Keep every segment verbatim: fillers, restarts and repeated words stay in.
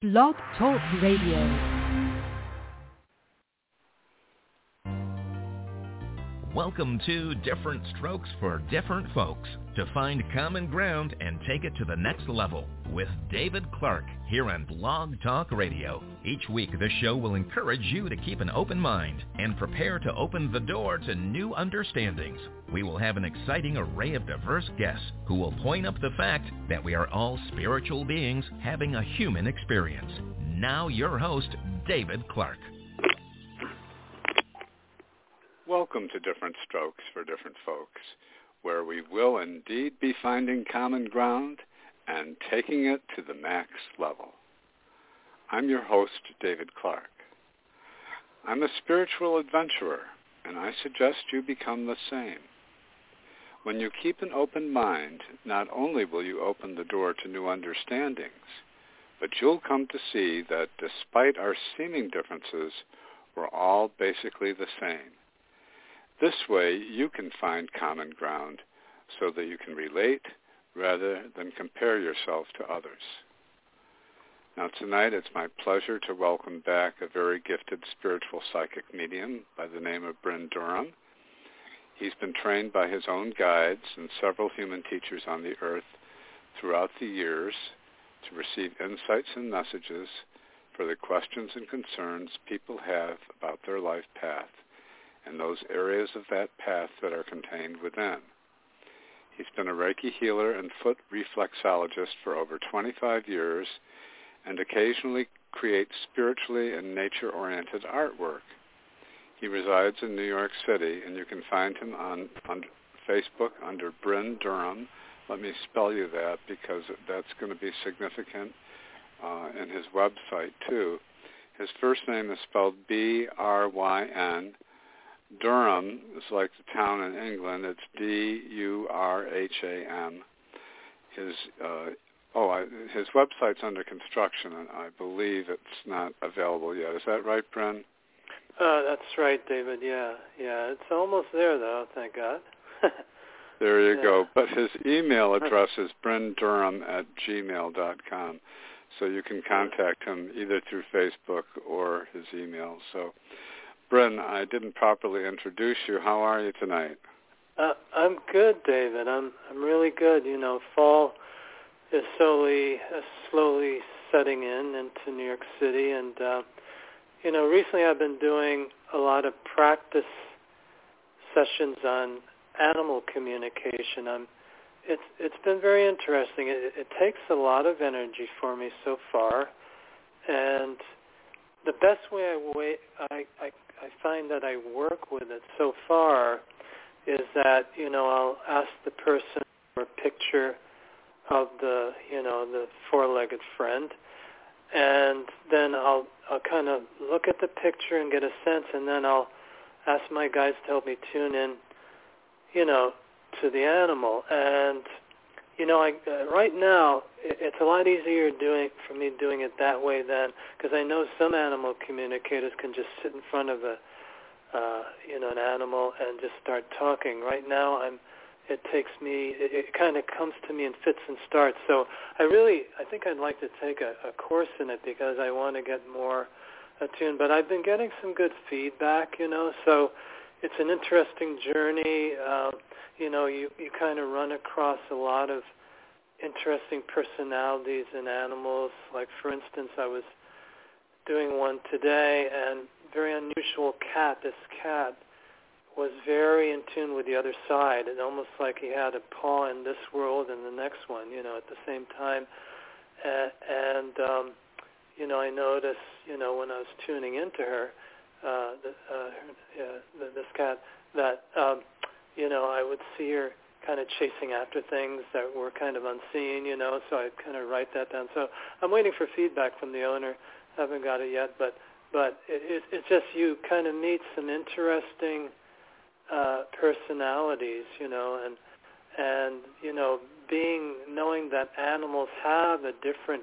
Blog Talk Radio. Welcome to Different Strokes for Different Folks, to find common ground and take it to the next level with David Clark here on Blog Talk Radio. Each week, this show will encourage you to keep an open mind and prepare to open the door to new understandings. We will have an exciting array of diverse guests who will point up the fact that we are all spiritual beings having a human experience. Now your host, David Clark. Welcome to Different Strokes for Different Folks, where we will indeed be finding common ground and taking it to the max level. I'm your host, David Clark. I'm a spiritual adventurer, and I suggest you become the same. When you keep an open mind, not only will you open the door to new understandings, but you'll come to see that despite our seeming differences, we're all basically the same. This way, you can find common ground so that you can relate rather than compare yourself to others. Now, tonight, it's my pleasure to welcome back a very gifted spiritual psychic medium by the name of Bryn Durham. He's been trained by his own guides and several human teachers on the earth throughout the years to receive insights and messages for the questions and concerns people have about their life path and those areas of that path that are contained within. He's been a Reiki healer and foot reflexologist for over twenty-five years and occasionally creates spiritually and nature-oriented artwork. He resides in New York City, and you can find him on, on Facebook under Bryn Durham. Let me spell you that because that's going to be significant uh, in his website, too. His first name is spelled B R Y N. Durham is like the town in England. It's D U R H A M. His uh, oh, I, his website's under construction, and I believe it's not available yet. Is that right, Bryn? Uh, that's right, David. Yeah, yeah. It's almost there, though. Thank God. There you yeah. go. But his email address is bryn durham at gmail dot com, so you can contact him either through Facebook or his email. So. Bryn, I didn't properly introduce you. How are you tonight? Uh, I'm good, David. I'm I'm really good. You know, fall is slowly uh, slowly setting in into New York City, and uh, you know, recently I've been doing a lot of practice sessions on animal communication. I'm it's it's been very interesting. It, it takes a lot of energy for me so far, and the best way I wait, I, I I find that I work with it so far is that, you know, I'll ask the person for a picture of the, you know, the four-legged friend, and then I'll I'll kind of look at the picture and get a sense, and then I'll ask my guides to help me tune in, you know, to the animal. And, you know, I, uh, right now, it, it's a lot easier doing for me doing it that way than, because I know some animal communicators can just sit in front of a, uh, you know, an animal and just start talking. Right now, I'm, it takes me, it, it kind of comes to me in fits and starts. So I really, I think I'd like to take a, a course in it because I want to get more attuned. But I've been getting some good feedback, you know, so it's an interesting journey. Uh, You know, you, you kind of run across a lot of interesting personalities in animals. Like, for instance, I was doing one today, and very unusual cat. This cat was very in tune with the other side, and almost like he had a paw in this world and the next one, you know, at the same time. And, and um, you know, I noticed, you know, when I was tuning into her, uh, the, uh, yeah, the, this cat, that... Um, you know, I would see her kind of chasing after things that were kind of unseen, you know, so I'd kind of write that down. So I'm waiting for feedback from the owner. I haven't got it yet, but but it, it, it's just you kind of meet some interesting uh, personalities, you know, and, and, you know, being, knowing that animals have a different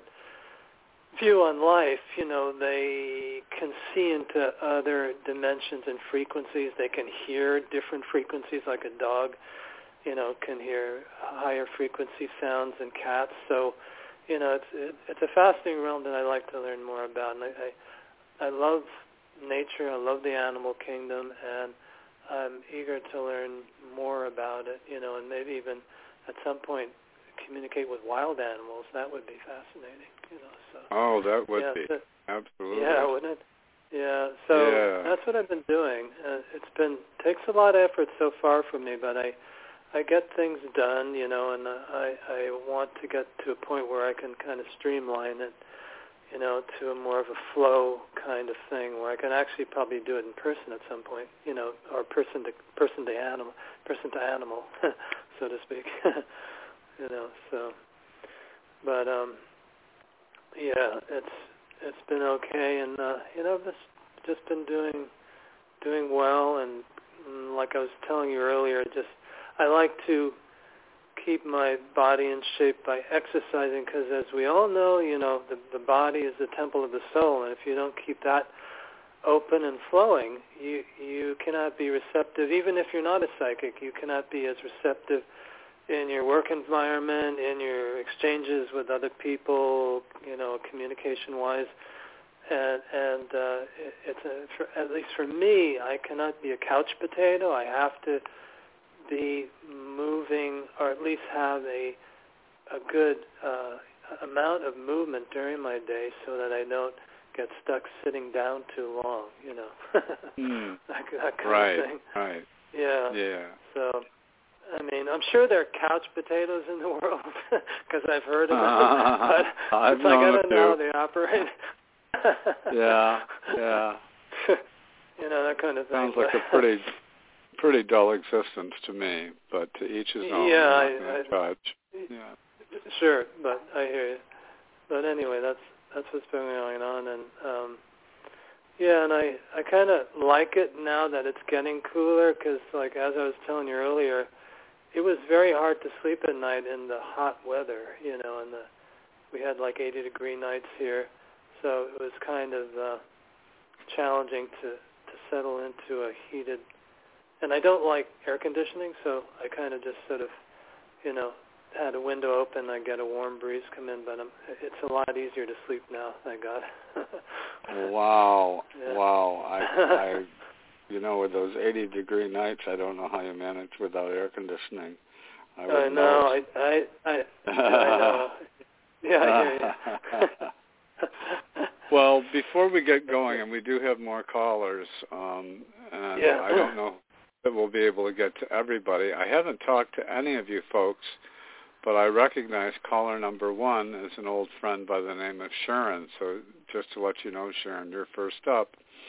view on life, you know, they can see into other dimensions and frequencies. They can hear different frequencies, like a dog, you know, can hear higher frequency sounds than cats. So you know, it's it, it's a fascinating realm that I like to learn more about. And I, I I love nature. I love the animal kingdom, and I'm eager to learn more about it. You know, and maybe even at some point communicate with wild animals. That would be fascinating. You know, so. Oh, that would yeah, be so, absolutely. Yeah, wouldn't it? Yeah. So yeah. that's what I've been doing. Uh, it's been takes a lot of effort so far for me, but I. I get things done, you know, and I, I want to get to a point where I can kind of streamline it, you know, to a more of a flow kind of thing where I can actually probably do it in person at some point, you know, or person to person to animal, person to animal, so to speak, you know. So, but um, yeah, it's it's been okay, and uh, you know, just just been doing doing well, and, and like I was telling you earlier, just. I like to keep my body in shape by exercising because, as we all know, you know, the, the body is the temple of the soul, and if you don't keep that open and flowing, you you cannot be receptive. Even if you're not a psychic, you cannot be as receptive in your work environment, in your exchanges with other people, you know, communication-wise. And, and uh, it, it's a, for, at least for me, I cannot be a couch potato. I have to be moving, or at least have a a good uh, amount of movement during my day, so that I don't get stuck sitting down too long. You know, mm. that, that kind right, of thing. Right. Yeah. Yeah. So, I mean, I'm sure there are couch potatoes in the world because I've heard of them, uh, but I've it's like I don't too. know how they operate. yeah. Yeah. You know, that kind of thing. Sounds like a pretty. Pretty dull existence to me, but to each his own. Yeah, I, I judge. Yeah, sure, but I hear you. But anyway, that's that's what's been going on, and um, yeah, and I I kind of like it now that it's getting cooler, because like as I was telling you earlier, it was very hard to sleep at night in the hot weather, you know, and the we had like eighty degree nights here, so it was kind of uh, challenging to to settle into a heated. And I don't like air conditioning, so I kind of just sort of, you know, had a window open. I get a warm breeze come in, but I'm, it's a lot easier to sleep now, thank God. Wow, yeah. wow. I, I, you know, with those eighty degree nights, I don't know how you manage without air conditioning. I, I know, I, I, I, I know. Yeah, I hear you. Well, before we get going, and we do have more callers, um, and yeah. I don't know that we'll be able to get to everybody. I haven't talked to any of you folks, but I recognize caller number one as an old friend by the name of Sharon. So just to let you know, Sharon, you're first up.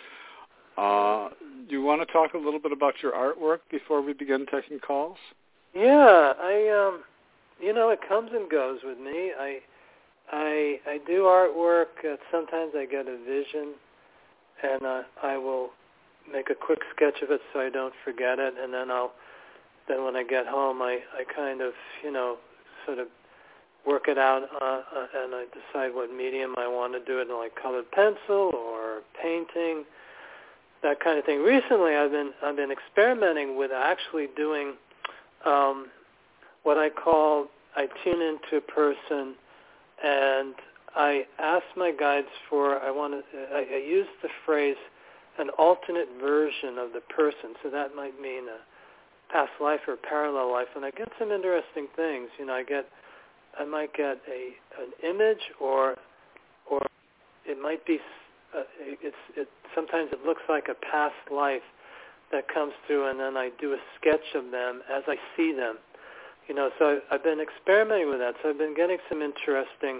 Uh, do you want to talk a little bit about your artwork before we begin taking calls? Yeah, I, um, you know, it comes and goes with me. I, I, I do artwork. Uh, sometimes I get a vision, and uh, I will make a quick sketch of it so I don't forget it, and then I'll, then when I get home, I, I kind of, you know, sort of work it out, uh, uh, and I decide what medium I want to do it in, like colored pencil or painting, that kind of thing. Recently, I've been I've been experimenting with actually doing um, what I call I tune into a person, and I ask my guides for I want to I, I use the phrase an alternate version of the person. So that might mean a past life or parallel life, and I get some interesting things. You know, I get I might get a an image, or or it might be uh, it's it sometimes it looks like a past life that comes through, and then I do a sketch of them as I see them. You know, so I've been experimenting with that. So I've been getting some interesting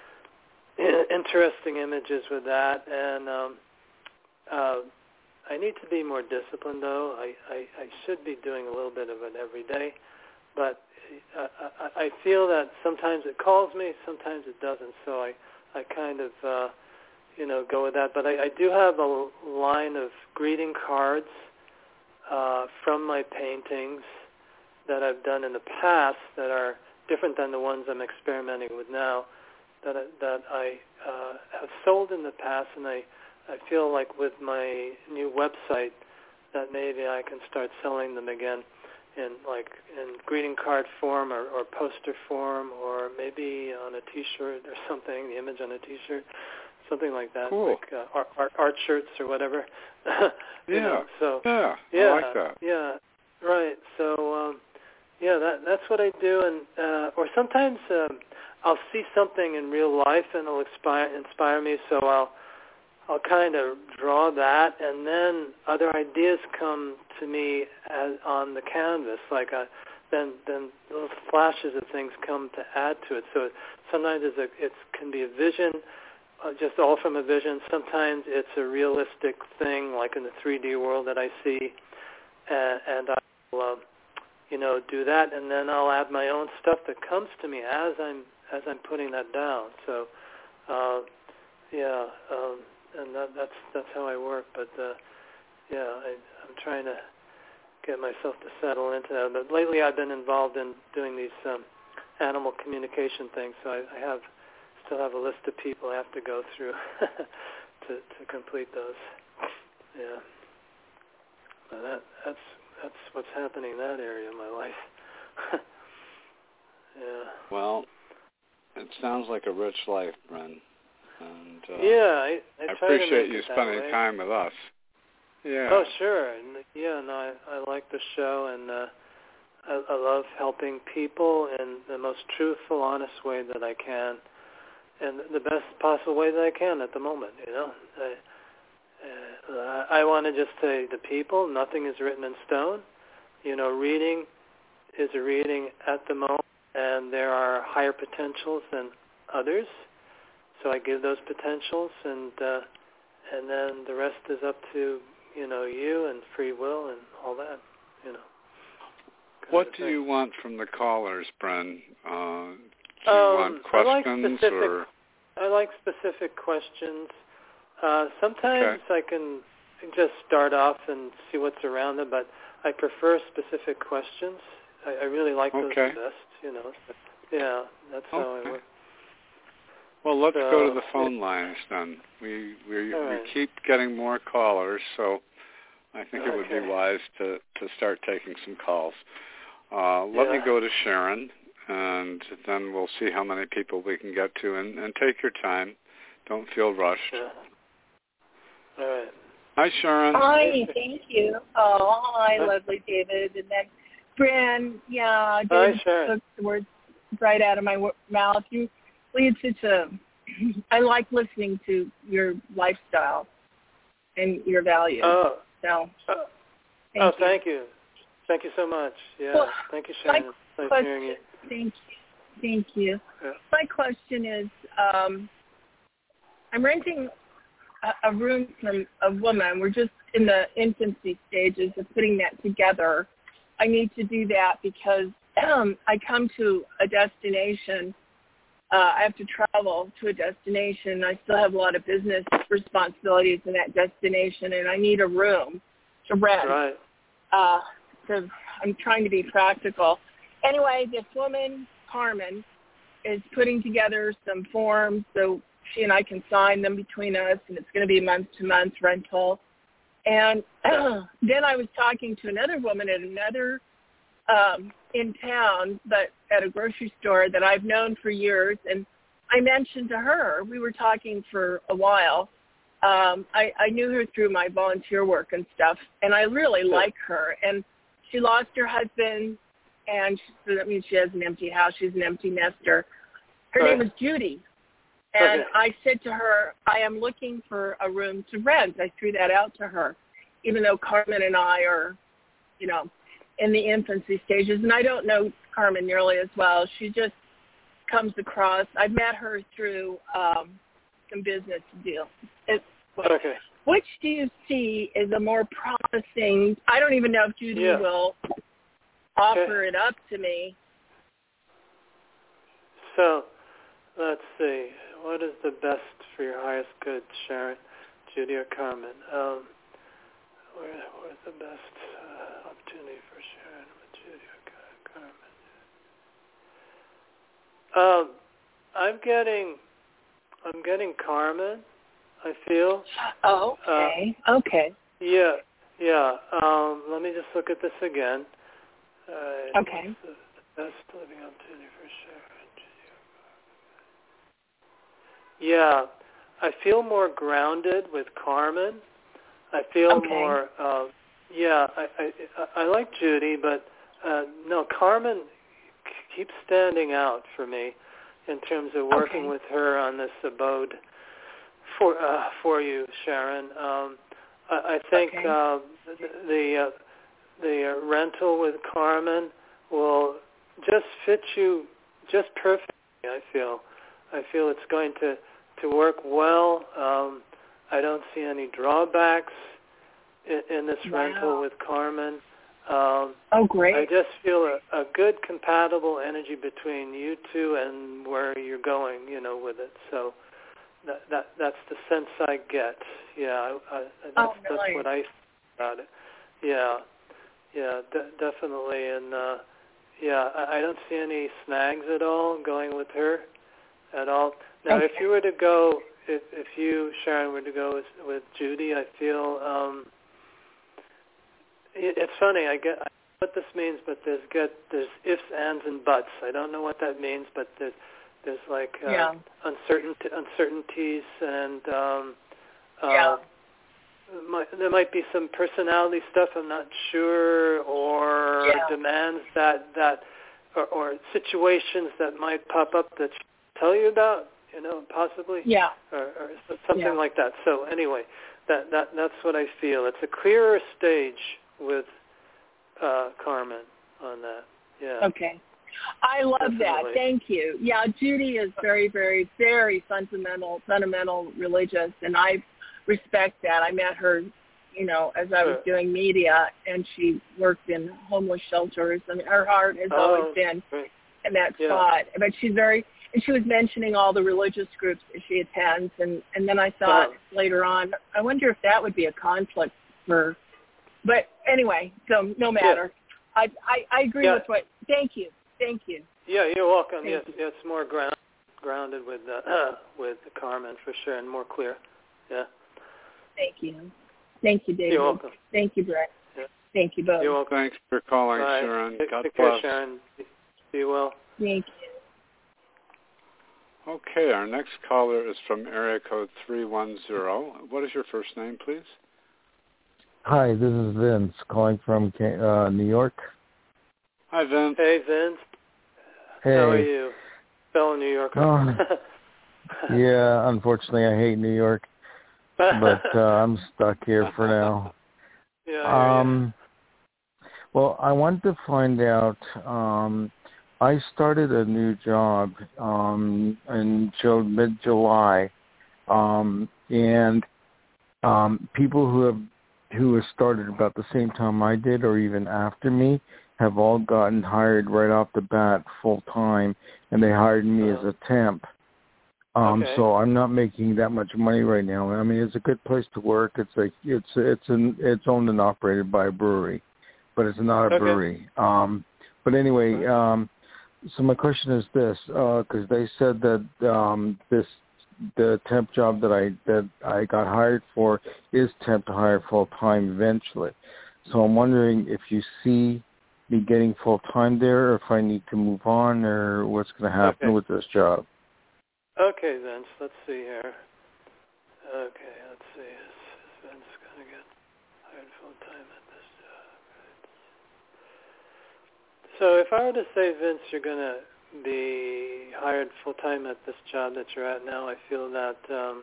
interesting images with that, and um, uh, I need to be more disciplined, though. I, I, I should be doing a little bit of it every day, but I, I, I feel that sometimes it calls me, sometimes it doesn't. So I, I kind of, uh, you know, go with that. But I, I do have a line of greeting cards uh, from my paintings that I've done in the past that are different than the ones I'm experimenting with now, that I, that I uh, have sold in the past, and I, I feel like with my new website that maybe I can start selling them again. in like in greeting card form or, or poster form, or maybe on a T-shirt or something, the image on a T-shirt, something like that, cool. like uh, art, art, art shirts or whatever. you yeah, know, so yeah, yeah, I like that. Yeah, right. So um, yeah, that that's what I do, and uh, or sometimes um, I'll see something in real life and it'll inspire inspire me, so I'll. I'll kind of draw that, and then other ideas come to me as, on the canvas. Like a, then, then little flashes of things come to add to it. So sometimes it's a, it can be a vision, uh, just all from a vision. Sometimes it's a realistic thing, like in the three D world that I see, and, and I'll, uh, you know, do that, and then I'll add my own stuff that comes to me as I'm as I'm putting that down. So, uh, yeah. Um, And that, that's that's how I work, but uh, yeah, I, I'm trying to get myself to settle into that. But lately, I've been involved in doing these um, animal communication things, so I, I have still have a list of people I have to go through to to complete those. Yeah, but that that's that's what's happening in that area of my life. Yeah. Well, it sounds like a rich life, Bren. And, uh, yeah, I, I, I try to appreciate make you it that spending way. time with us. Yeah. Oh, sure. And, yeah, no, I, I like the show, and uh, I, I love helping people in the most truthful, honest way that I can, and the best possible way that I can at the moment, you know. I, uh, I want to just say to people, nothing is written in stone. You know, reading is a reading at the moment, and there are higher potentials than others. So I give those potentials, and uh, and then the rest is up to, you know, you and free will and all that, you know. What do you want from the callers, Bren? Uh, do you um, want questions I like specific, or? I like specific questions. Uh, sometimes Okay. I can just start off and see what's around them, but I prefer specific questions. I, I really like those Okay. the best, you know. Yeah, that's how Okay. I work. Well, let's So, go to the phone lines then. We we right. we keep getting more callers, so I think it would Okay. be wise to, to start taking some calls. Uh, let Yeah. me go to Sharon, and then we'll see how many people we can get to. And, and take your time. Don't feel rushed. Yeah. All right. Hi, Sharon. Hi, thank you. Oh, hi, Huh? lovely David. And then, Bren, yeah, Hi, David Sharon. took the words right out of my w- mouth. You lead such a, I like listening to your lifestyle and your values. Oh. So, Uh, thank oh, you. thank you. Thank you so much. Yeah. Well, thank you, my Sharon. It's nice question, hearing you. thank you. Thank you. Yeah. My question is, um, I'm renting a, a room from a woman. We're just in the infancy stages of putting that together. I need to do that because um, I come to a destination. Uh, I have to travel to a destination. I still have a lot of business responsibilities in that destination, and I need a room to rent. Right. Uh, so I'm trying to be practical. Anyway, this woman, Carmen, is putting together some forms so she and I can sign them between us, and it's going to be month-to-month rental. And then I was talking to another woman at another um, in town, but at a grocery store that I've known for years, and I mentioned to her, we were talking for a while. Um, I, I knew her through my volunteer work and stuff, and I really like her. And she lost her husband, and she, so that means she has an empty house. She's an empty nester. Her Right. name is Judy. And Okay. I said to her, I am looking for a room to rent. I threw that out to her, even though Carmen and I are, you know, in the infancy stages. And I don't know Carmen nearly as well. She just comes across. I've met her through um, some business deals. It, Okay. Which do you see is a more promising? I don't even know if Judy Yeah. will offer Okay. it up to me. So, let's see. What is the best for your highest good, Sharon, Judy, or Carmen? Um, where, where's the best uh, opportunity for Sharon with Judy or Carmen? Um, I'm getting, I'm getting Carmen. I feel. Oh, okay. Uh, okay. Yeah, yeah. Um, let me just look at this again. All right. Okay. What's the, the best living opportunity for Sharon? Yeah, I feel more grounded with Carmen. I feel Okay. more. Uh, yeah, I, I I like Judy, but uh, no, Carmen keeps standing out for me in terms of working Okay. with her on this abode for uh, for you, Sharon. Um, I, I think Okay. uh, the the, uh, the uh, rental with Carmen will just fit you just perfectly. I feel. I feel it's going to, to work well. Um, I don't see any drawbacks in, in this Wow. rental with Carmen. Um, Oh, great. I just feel a, a good compatible energy between you two and where you're going, you know, with it. So that, that that's the sense I get. Yeah, I, I, that's, Oh, that's really? what I think about it. Yeah, yeah, de- definitely. And uh, yeah, I, I don't see any snags at all going with her at all. Now, Okay. if you were to go, if if you, Sharon, were to go with, with Judy, I feel um, it, it's funny. I get I know what this means, but there's get there's ifs, ands, and buts. I don't know what that means, but there's there's like uh, Yeah. uncertainty, uncertainties, and um, uh, Yeah. might, there might be some personality stuff I'm not sure, or Yeah. demands that that or, or situations that might pop up that she'll tell you about, you know, possibly, Yeah. or, or something Yeah. like that. So anyway, that that that's what I feel. It's a clearer stage with uh, Carmen on that. Yeah. Okay. I love Definitely. that. Thank you. Yeah, Judy is very, very, very fundamental, fundamental religious, and I respect that. I met her, you know, as I was Sure. doing media, and she worked in homeless shelters, and her heart has Oh, always been great. in that Yeah. spot. But she's very, and she was mentioning all the religious groups that she attends, and, and then I thought Uh-huh. later on, I wonder if that would be a conflict for, but anyway, so no matter. I, I, I agree Yeah. with what, thank you, thank you. Yeah, you're welcome. Thank Yes, you. yeah, it's more ground, grounded with uh, with Carmen for sure, and more clear. Yeah. Thank you. Thank you, David. You're welcome. Thank you, Brett. Yeah. Thank you both. You're welcome. Thanks for calling, Bye. Sharon. Take, God take care, bless. Sharon. Be well. Thank you. Okay, our next caller is from area code three one zero. What is your first name, please? Hi, this is Vince calling from uh, New York. Hi, Vince. Hey, Vince. Hey. How are you? Fellow New Yorker. Oh, yeah, unfortunately, I hate New York, but uh, I'm stuck here for now. Yeah, I hear Um, well, I wanted to find out. Um, I started a new job um, in mid-July, um, and um, people who have who have started about the same time I did, or even after me, have all gotten hired right off the bat full time, and they hired me Uh-huh. as a temp. Um, Okay. So I'm not making that much money right now. I mean, it's a good place to work. It's like it's it's an it's owned and operated by a brewery, but it's not a Okay. brewery. Um, but anyway, um, so my question is this, because they said that um, this the temp job that I that I got hired for is temp to hire full time eventually. So I'm wondering if you see me getting full time there, or if I need to move on, or what's going to happen Okay. with this job. Okay, Vince. Let's see here. Okay, let's see. Is, is Vince going to get hired full time at this job? Right. So if I were to say, Vince, you're going to be hired full time at this job that you're at now, I feel that um,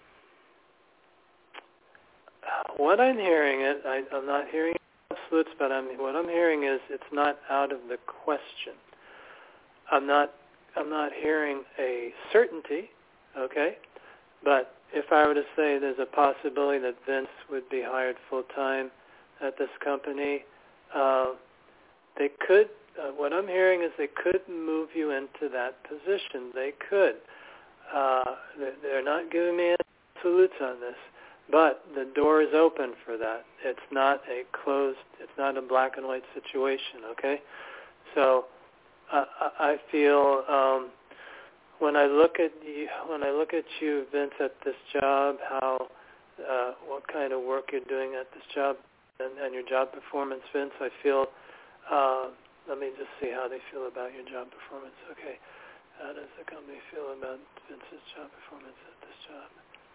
what I'm hearing, it, I, I'm not hearing absolutes, but I'm, what I'm hearing is it's not out of the question. I'm not I'm not hearing a certainty, okay? But if I were to say there's a possibility that Vince would be hired full-time at this company, uh, they could, uh, what I'm hearing is they could move you into that position. They could. Uh, they're not giving me absolutes on this, but the door is open for that. It's not a closed, it's not a black and white situation, okay? So Uh, I feel um, when I look at you, when I look at you, Vince, at this job, how uh, what kind of work you're doing at this job, and, and your job performance, Vince, I feel uh, let me just see how they feel about your job performance. Okay, how does the company feel about Vince's job performance at this job?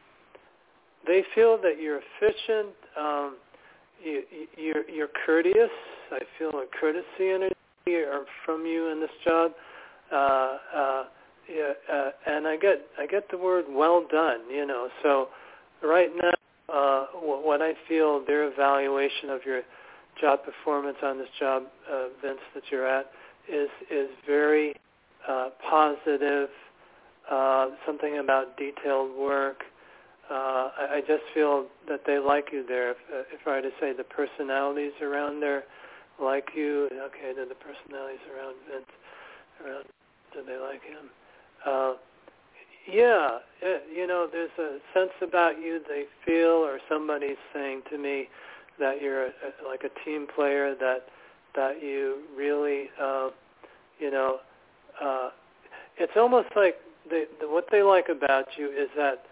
They feel that you're efficient, um, you, you're, you're courteous. I feel a courtesy energy from you in this job. Uh, uh, yeah, uh, and I get I get the word well done, you know. So right now, uh, what I feel, their evaluation of your job performance on this job, uh, Vince, that you're at, is is very uh, positive. Uh, something about detailed work. Uh, I, I just feel that they like you there. If, uh, if I were to say the personalities around there like you, okay, do the personalities around Vince, around, do they like him? Uh, yeah, it, you know, there's a sense about you they feel, or somebody's saying to me that you're a, a, like a team player, that that you really, uh, you know, uh, it's almost like they, the, what they like about you is that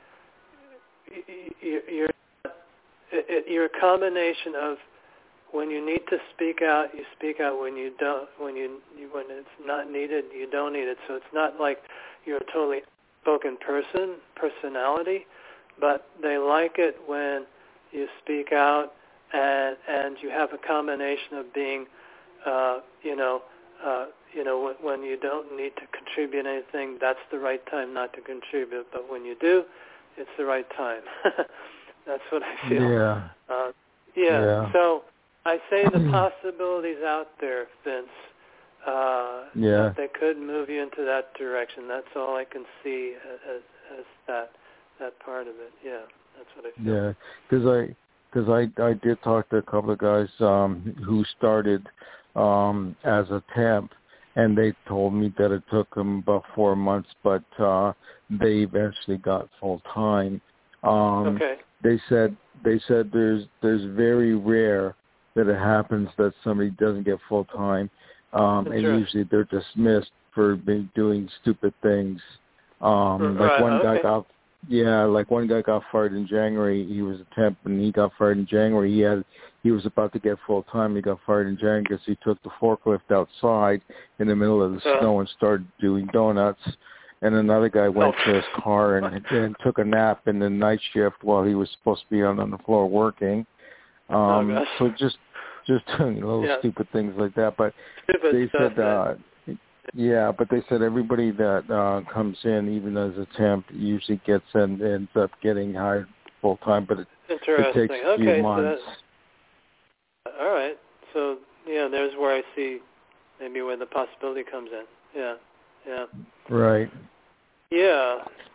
you're you're a combination of when you need to speak out, you speak out. When you don't, when you when it's not needed, you don't need it. So it's not like you're a totally spoken person, personality, but they like it when you speak out, and and you have a combination of being, uh, you know, uh, you know, when, when you don't need to contribute anything, that's the right time not to contribute. But when you do, it's the right time. That's what I feel. Yeah. Uh, yeah. yeah. So I say the possibilities out there, Vince. Uh, yeah. That they could move you into that direction. That's all I can see as, as that that part of it. Yeah. That's what I feel. Yeah. Because I because I I did talk to a couple of guys um, who started um, as a temp. And they told me that it took them about four months, but uh, they eventually got full time. Um, okay. They said they said there's there's very rare that it happens that somebody doesn't get full time, um, and right. usually they're dismissed for being, doing stupid things. Um, right. Like one okay. guy got yeah, like one guy got fired in January. He was a temp, and he got fired in January. He had he was about to get full time. He got fired in January because he took the forklift outside in the middle of the uh, snow and started doing donuts. And another guy went oh. to his car and, and took a nap in the night shift while he was supposed to be out on the floor working. Um, oh, so just just doing little yeah. stupid things like that. But stupid they stuff said, uh, yeah, but they said everybody that uh, comes in, even as a temp, usually gets and ends up getting hired full time. But it, it takes a few okay, months. So that, all right. So yeah, there's where I see maybe where the possibility comes in. Yeah. Yeah. Right. Yeah.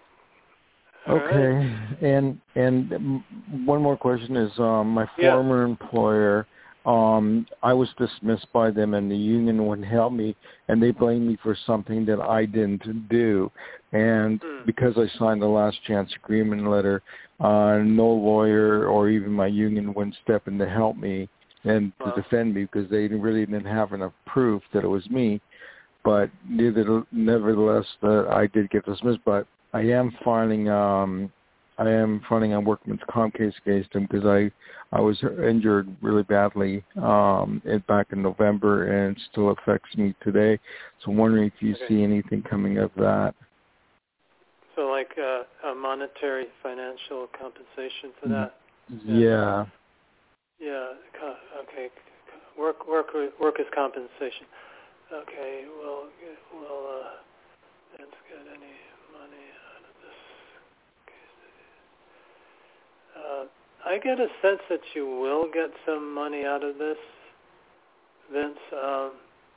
All okay. Right. And and one more question is um, my yeah. former employer. Um, I was dismissed by them, and the union wouldn't help me, and they blamed me for something that I didn't do. And hmm. because I signed the last chance agreement letter, uh, no lawyer or even my union wouldn't step in to help me and wow. to defend me because they really didn't have enough proof that it was me. But neither, nevertheless, uh, I did get dismissed. But I am filing, um, I am filing a workman's comp case against him because I, I was injured really badly um, it, back in November, and it still affects me today. So I'm wondering if you okay. see anything coming of that. So like uh, a monetary financial compensation for that. Yeah. Yeah. yeah. Okay. Work, work, workers' compensation. Okay, well, well, uh, let's get any money out of this case. Uh, I get a sense that you will get some money out of this, Vince. Um,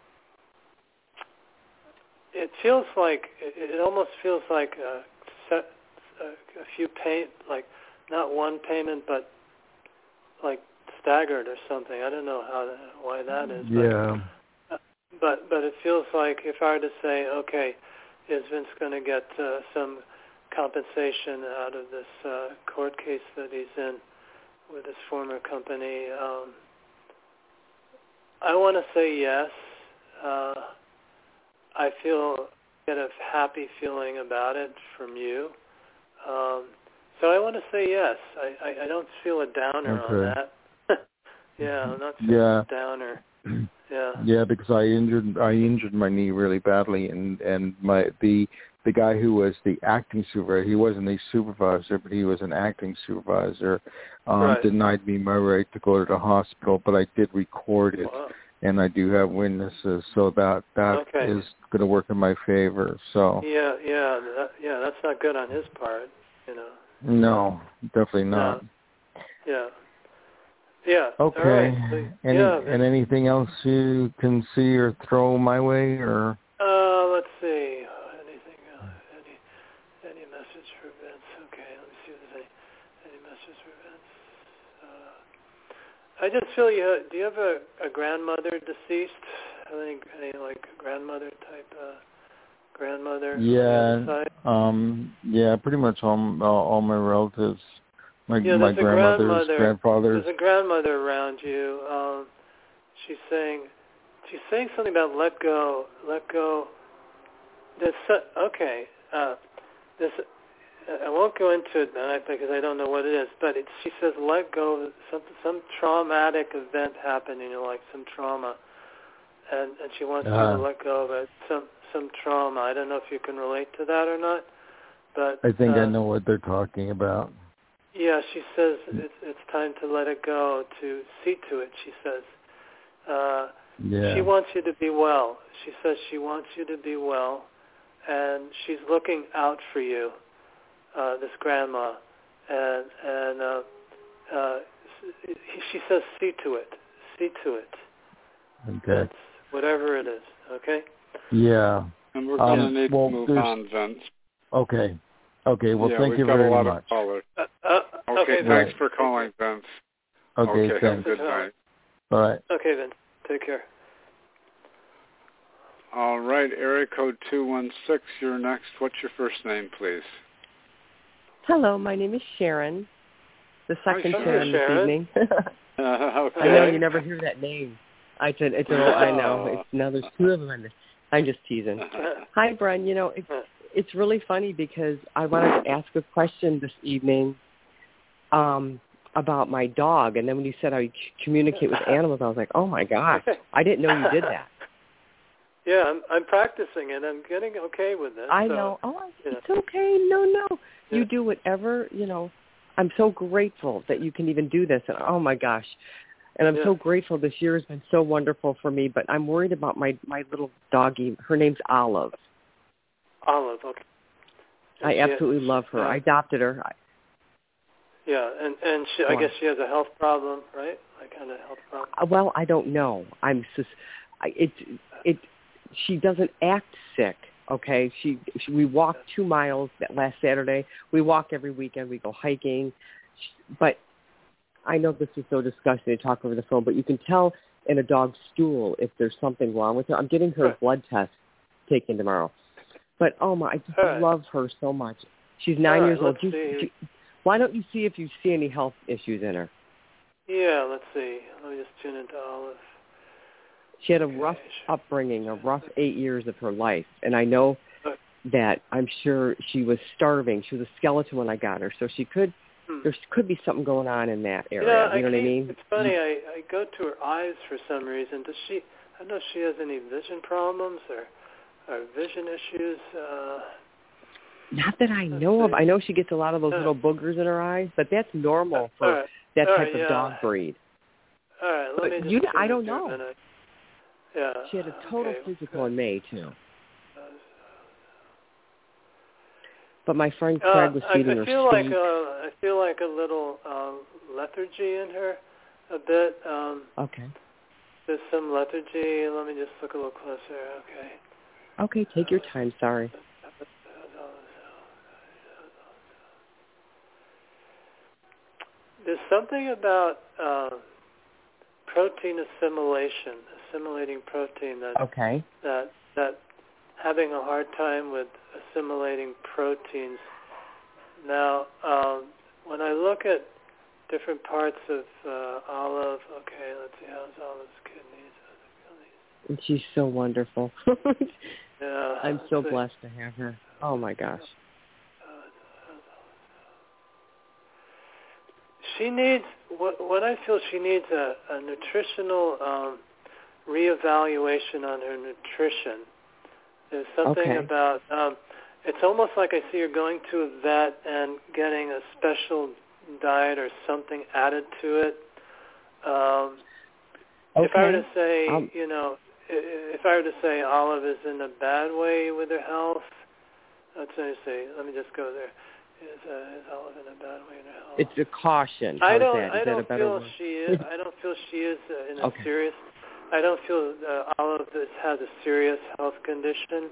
it feels like, it, it almost feels like a, set, a, a few pay, like not one payment, but like staggered or something. I don't know how why that is. Yeah. But, But but it feels like if I were to say, okay, is Vince going to get uh, some compensation out of this uh, court case that he's in with his former company? Um, I want to say yes. Uh, I feel get a happy feeling about it from you. Um, so I want to say yes. I, I, I don't feel a downer okay. on that. yeah, I'm not feeling yeah. a downer. Yeah. Yeah, because I injured I injured my knee really badly, and and my the the guy who was the acting supervisor, he wasn't a supervisor, but he was an acting supervisor, um, right. denied me my right to go to the hospital. But I did record it, Wow. and I do have witnesses, so that that okay. is going to work in my favor. So yeah, yeah, that, yeah, that's not good on his part, you know. no, definitely not. No. Yeah. Yeah. Okay. All right. Any, yeah, and anything else you can see or throw my way, or? Uh, let's see. Anything? Uh, any any message for Vince? Okay. Let me see if there's any any message for Vince. Uh, I just feel you. Have, do you have a, a grandmother deceased? Any any like grandmother type uh, grandmother? Yeah. Um. Yeah. Pretty much all all, all my relatives. My, yeah, my grandmother's, grandmother, grandfather's. There's a grandmother around you. Um, she's saying, she's saying something about let go, let go. There's so, okay. Uh, this I won't go into it then because I don't know what it is. But it, she says let go. Some some traumatic event happened in your life, some trauma, and and she wants uh-huh. you to let go of it. Some some trauma. I don't know if you can relate to that or not. But I think uh, I know what they're talking about. Yeah, she says it's, it's time to let it go, to see to it, she says. Uh, yeah. She wants you to be well. She says she wants you to be well, and she's looking out for you, uh, this grandma. And, and uh, uh, she says see to it, see to it. Okay. That's whatever it is, okay? Yeah. And we're going to um, need well, to move there's... on, Vince. Okay. Okay, well, yeah, thank you got very a lot much. Of callers. Uh, uh, okay, okay, thanks right. for calling, Vince. Okay, okay thanks. have a good night. All right. Okay, Vince. Take care. All right, area code two one six, you're next. What's your first name, please? Hello, my name is Sharon. The second Hi, Sharon, Sharon. this evening. uh, okay. I know you never hear that name. I said it's a, I know. It's, now there's two of them in this. I'm just teasing. Hi, Bren. You know, it's it's really funny because I wanted to ask a question this evening um, about my dog, and then when you said I communicate with animals, I was like, oh my gosh, I didn't know you did that. Yeah, I'm I'm practicing and I'm getting okay with this. I so, know. Oh, yeah. It's okay. No, no. Yeah. You do whatever, you know. I'm so grateful that you can even do this. And oh my gosh. And I'm yeah. so grateful. This year has been so wonderful for me, but I'm worried about my, my little doggie. Her name's Olive. Olive, okay. And I absolutely has, love her. uh, I adopted her. Yeah, and, and she, I guess she has a health problem, right? Like kind of health problem? Uh, well, I don't know. I'm just, I, it, it, she doesn't act sick. Okay, she, she we walked two miles that last Saturday. We walk every weekend. We go hiking, but I know this is so disgusting to talk over the phone. But you can tell in a dog's stool if there's something wrong with her. I'm getting her Right. blood test taken tomorrow. But oh my, I just Right. love her so much. She's nine All years right, old. let's You, see. you, why don't you see if you see any health issues in her? Yeah, let's see. Let me just tune into Olive. She had a Okay, rough sure. upbringing, a rough eight years of her life, and I know that I'm sure she was starving. She was a skeleton when I got her, so she could. Hmm. There could be something going on in that area. Yeah, you know I what I keep, mean? It's funny. I, I go to her eyes for some reason. Does she? I don't know if she has any vision problems or, or vision issues. Uh, Not that I know of. I know she gets a lot of those Uh, little boogers in her eyes, but that's normal for all right. that all type right, of yeah. dog breed. All right, let But me just. you- tune I don't into her a know. minute. Yeah. She had a total okay, physical good. in May too. But my friend Uh, Craig was I, feeding I her feel like steak. uh, I feel like a little um, lethargy in her, a bit. Um, Okay. there's some lethargy. Let me just look a little closer. Okay. Okay, take your time. Sorry. There's something about uh, protein assimilation, assimilating protein that Okay. that that having a hard time with assimilating proteins. Now, um, when I look at different parts of uh, Olive, okay, let's see, how's Olive's kidneys? And she's so wonderful. Yeah, I'm so let's see. blessed to have her. Oh my gosh. She needs what what I feel she needs a, a nutritional um, reevaluation on her nutrition. There's something okay. about, um, it's almost like I see her going to a vet and getting a special diet or something added to it. Um, okay. If I were to say, um, you know, if I were to say Olive is in a bad way with her health, let's say, let me just go there. Is, uh, is Olive in a bad way in her health? It's a caution. How I is don't. that? Is I that don't a better feel word? she is. I don't feel she is uh, in a okay. serious. I don't feel uh, Olive has a serious health condition.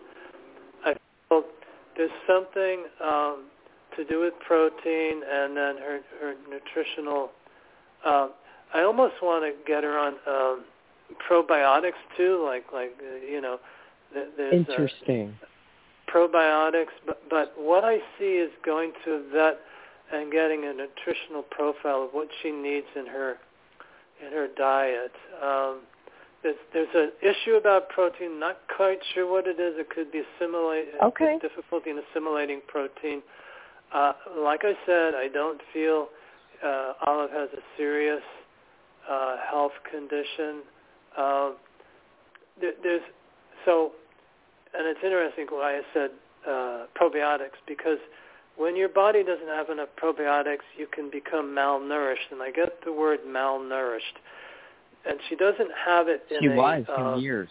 I feel there's something um, to do with protein and then her her nutritional. Uh, I almost want to get her on um, probiotics too, like like uh, you know. Th- there's, Interesting. Uh, probiotics, but, but what I see is going to a vet and getting a nutritional profile of what she needs in her in her diet. Um, there's, there's an issue about protein. Not quite sure what it is. It could be assimilate okay. difficulty in assimilating protein. Uh, like I said, I don't feel uh, Olive has a serious uh, health condition. Um, there, there's so. And it's interesting why I said uh, probiotics, because when your body doesn't have enough probiotics, you can become malnourished. And I get the word malnourished. And she doesn't have it in she a... She was uh, for years.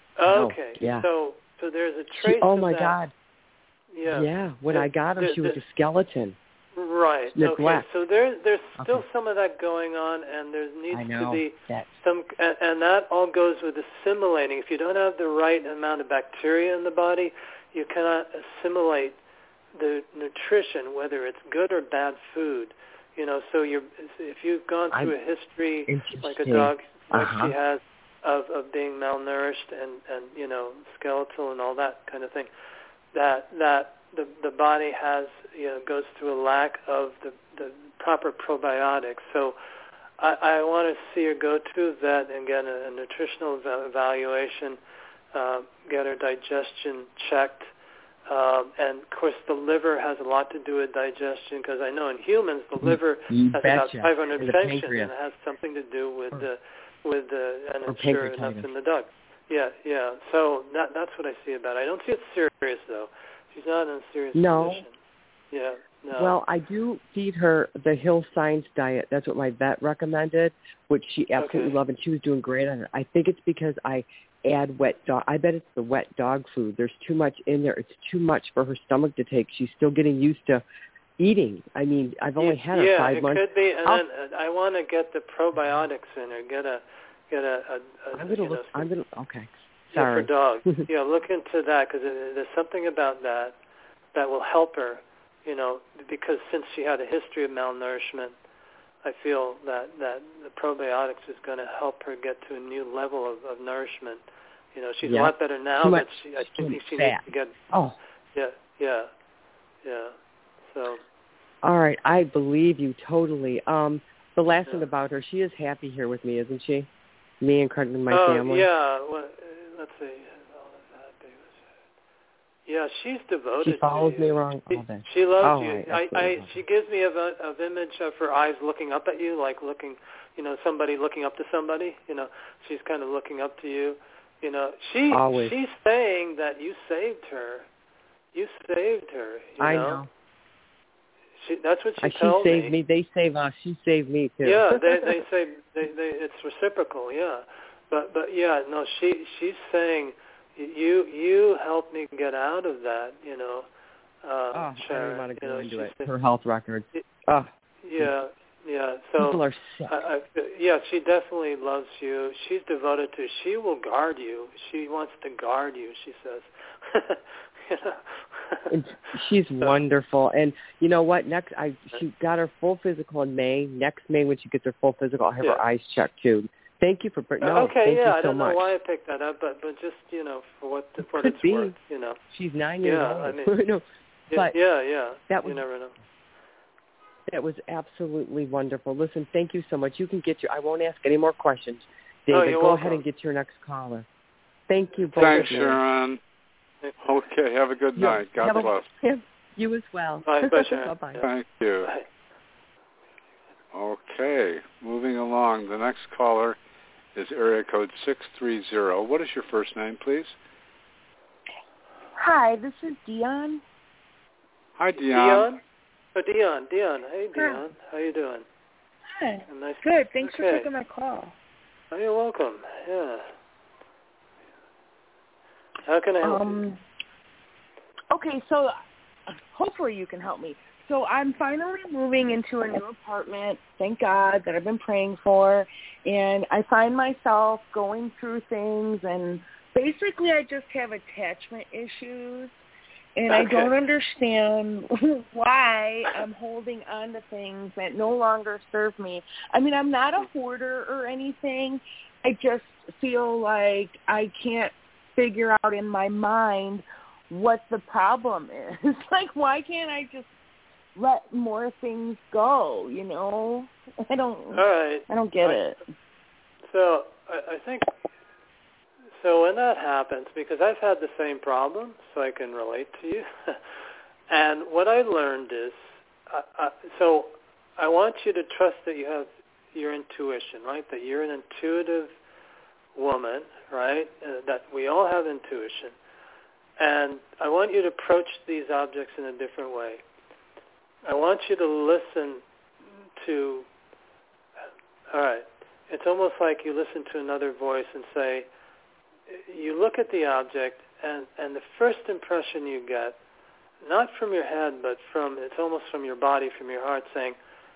Okay. No, yeah. So so there's a trace she, oh, of my that. God. Yeah. Yeah. When the, I got her, the, she was the, a skeleton. Right. Neglect. Okay. So there, there's still okay. some of that going on, and there needs I know. to be That's... some, and, and that all goes with assimilating. If you don't have the right amount of bacteria in the body, you cannot assimilate the nutrition, whether it's good or bad food. You know, so you're if you've gone through I'm... a history like a dog, like uh-huh. she has, of of being malnourished and and you know skeletal and all that kind of thing, that that. The the body has you know goes through a lack of the, the proper probiotics. So I, I want to see her go to a vet and get a, a nutritional evaluation, uh, get her digestion checked, um, and of course the liver has a lot to do with digestion because I know in humans the liver you has betcha. about five hundred and functions pancreas. and it has something to do with the with the and or I'm sure enough pancreatitis. in the dog. Yeah, yeah. So that that's what I see about it. I don't see it serious though. She's not in a serious no. condition. Yeah, no. Well, I do feed her the Hill Science diet. That's what my vet recommended, which she absolutely okay. loved, and she was doing great on it. I think it's because I add wet dog. I bet it's the wet dog food. There's too much in there. It's too much for her stomach to take. She's still getting used to eating. I mean, I've only yeah, had her yeah, five it months. could be. And I'll, then uh, I want to get the probiotics in her. Get a, get a. a, a I'm gonna you look. know, I'm gonna. Okay. Yeah, Sorry. for dogs. yeah, look into that because there's something about that that will help her. You know, because since she had a history of malnourishment, I feel that, that the probiotics is going to help her get to a new level of, of nourishment. You know, she's yeah. a lot better now, Too but much, she, I too think she fat. needs to get. Oh. Yeah, yeah, yeah. So. All right, I believe you totally. Um, the last yeah. thing about her, she is happy here with me, isn't she? Me and Clinton and my uh, family. Yeah. Well, let's see. Yeah, she's devoted. She follows to you. me around she, all day. She loves oh, you. I, I, I, she gives me a of image of her eyes looking up at you, like looking, you know, somebody looking up to somebody. You know, she's kind of looking up to you. You know, she Always. she's saying that you saved her. You saved her. You I know. know. She, that's what she uh, told me. She saved me. me. They save us. She saved me too. Yeah, they they say they, they it's reciprocal. Yeah, but but yeah, no, she she's saying. You you helped me get out of that, you know. Uh, oh, Sharon, I don't want to you go know, into it. Said, Her health records. Oh. Yeah, yeah. So people are sick. I, I, yeah, she definitely loves you. She's devoted to. She will guard you. She wants to guard you. She says. you know? And she's so, wonderful. And you know what? Next, I she got her full physical in May. Next May, when she gets her full physical, I'll have yeah. her eyes checked too. Thank you for no. Okay, thank yeah, you so I don't much. know why I picked that up, but but just you know for what the, what Could it's be. worth, you know. She's nine years yeah, old. I mean, no, but yeah, yeah. That was, you never know. That was absolutely wonderful. Listen, thank you so much. You can get your. I won't ask any more questions. Oh, David, you're go welcome. ahead and get your next caller. Thank you both. Thanks, of you. Sharon. Okay, have a good Yeah. night. God have bless. A, have you as well. Bye, bye, Sharon. Bye-bye. Yeah. Thank you. Bye. Okay, moving along. The next caller is area code six three zero. What is your first name, please? Hi, this is Dion. Hi, Dion. Dion? Oh, Dion, Dion. Hey, Dion. Hi. How you doing? Hi. Nice. Good. Thanks okay. for taking my call. Oh, you're welcome. Yeah. How can I help um, you? Okay, so hopefully you can help me. So I'm finally moving into a new apartment, thank God, that I've been praying for. And I find myself going through things, and basically I just have attachment issues. And okay. I don't understand why I'm holding on to things that no longer serve me. I mean, I'm not a hoarder or anything. I just feel like I can't figure out in my mind what the problem is. Like, why can't I just let more things go, you know? I don't All right. I don't get I, it. So I, I think, so when that happens, because I've had the same problem, so I can relate to you. And what I learned is, uh, uh, so I want you to trust that you have your intuition, right? That you're an intuitive woman, right? Uh, that we all have intuition. And I want you to approach these objects in a different way. I want you to listen to, all right, it's almost like you listen to another voice and say, you look at the object, and, and the first impression you get, not from your head, but from, it's almost from your body, from your heart, saying,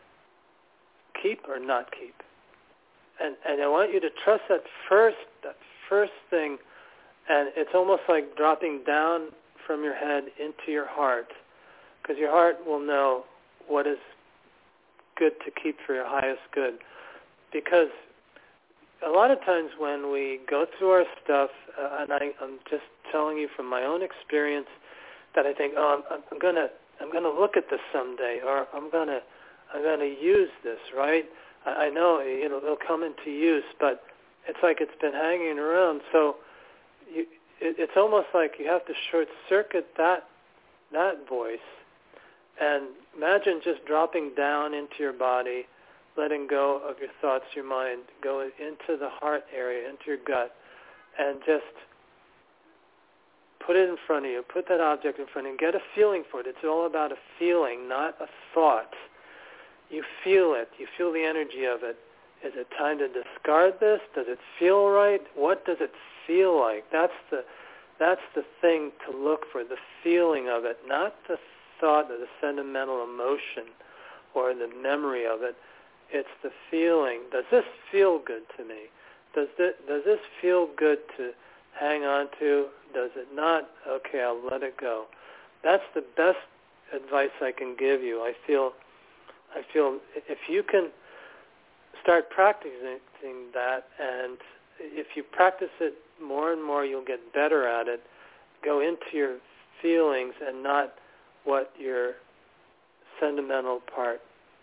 keep or not keep. And, and I want you to trust that first, that first thing, and it's almost like dropping down from your head into your heart, because your heart will know what is good to keep for your highest good. Because a lot of times when we go through our stuff, uh, and I, I'm just telling you from my own experience that I think, oh, I'm, I'm gonna, I'm gonna look at this someday, or I'm gonna, I'm gonna use this, right? I, I know it'll, it'll come into use, but it's like it's been hanging around. So you, it, it's almost like you have to short circuit that, that voice, and imagine just dropping down into your body, letting go of your thoughts, your mind, go into the heart area, into your gut, and just put it in front of you. Put that object in front of you. Get a feeling for it. It's all about a feeling, not a thought. You feel it. You feel the energy of it. Is it time to discard this? Does it feel right? What does it feel like? That's the, that's the thing to look for, the feeling of it, not the thought or the sentimental emotion or the memory of it. It's the feeling. Does this feel good to me? Does this, does this feel good to hang on to? Does it not? Okay, I'll let it go. That's the best advice I can give you. I feel, I feel if you can start practicing that, and if you practice it more and more, you'll get better at it. Go into your feelings and not what your sentimental part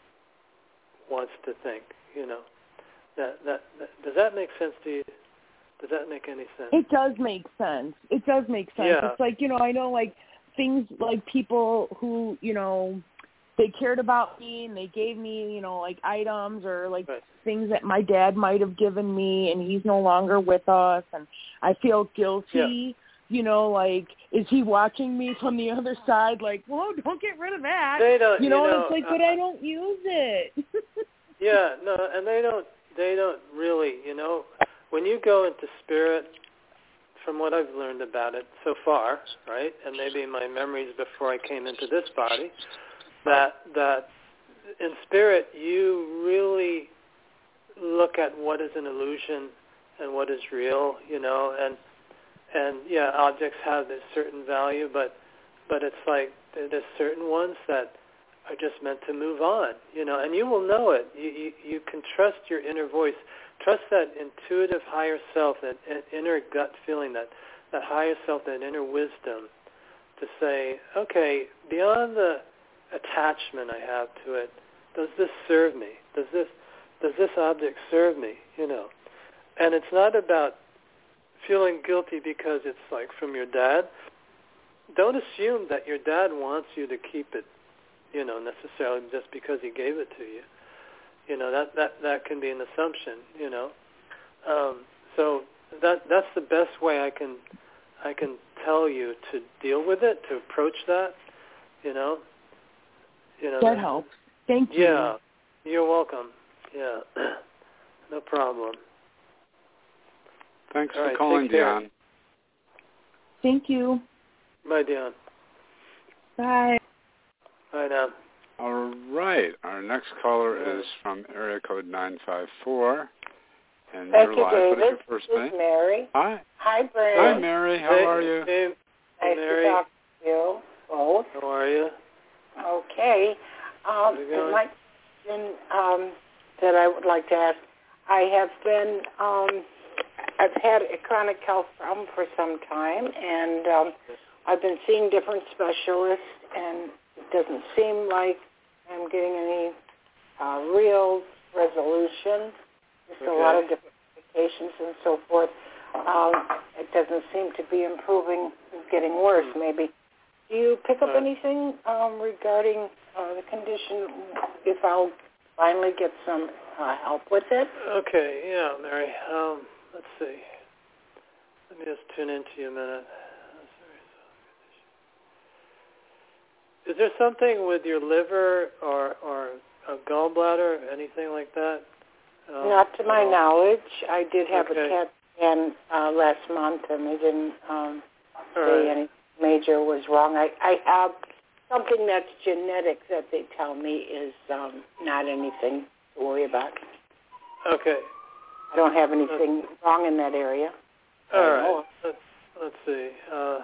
wants to think, you know. That, that, that does that make sense to you? Does that make any sense? It does make sense. It does make sense. Yeah. It's like, you know, I know like things like people who, you know, they cared about me and they gave me, you know, like items or like right. things that my dad might have given me, and he's no longer with us, and I feel guilty. Yeah. You know, like, is he watching me from the other side? Like, whoa, don't get rid of that. They don't, you know, you know and it's like, uh, but I don't use it. yeah, no, and they don't, they don't really, you know, when you go into spirit, from what I've learned about it so far, right, and maybe my memories before I came into this body, that that in spirit you really look at what is an illusion and what is real, you know, and and yeah, objects have this certain value, but but it's like there's certain ones that are just meant to move on, you know, and you will know it. You you, you can trust your inner voice, trust that intuitive higher self, that inner gut feeling, that that higher self, that inner wisdom, to say, okay, beyond the attachment I have to it, does this serve me? Does this does this object serve me? You know, and it's not about feeling guilty because it's like from your dad. Don't assume that your dad wants you to keep it, you know, necessarily just because he gave it to you. You know, that that that can be an assumption. You know, Um, so that that's the best way I can I can tell you to deal with it, to approach that. You know. You know. That helps. Thank you. Yeah. You're welcome. Yeah. No problem. Thanks All for right, calling, take care. Dion. Thank you. Bye, Dion. Bye. Bye now. All right. Our next caller is from area code nine five four. And Thank you're you, live. David. What is your first This name? is Mary. Hi. Hi, Brandon. Hi, Mary. How Hey, are you? Hey, Nice Mary. to talk to you both. How are you? Okay. Um, How's it going? my question um, that I would like to ask, I have been, um, I've had a chronic health problem for some time, and um, I've been seeing different specialists, and it doesn't seem like I'm getting any uh, real resolution. Just Okay. a lot of different medications and so forth. Um, it doesn't seem to be improving. It's getting worse, maybe. Do you pick up Uh, anything um, regarding uh, the condition, if I'll finally get some uh, help with it? Okay, yeah, Mary. Um, let's see. Let me just tune into you a minute. Is there something with your liver or, or a gallbladder, anything like that? Um, Not to my at all? knowledge. I did have Okay. a CAT scan uh, last month, and they didn't um, All say right. anything major was wrong. I, I have something that's genetic that they tell me is um, not anything to worry about. Okay. I don't have anything wrong in that area. All I right. know. Let's, let's see. Uh,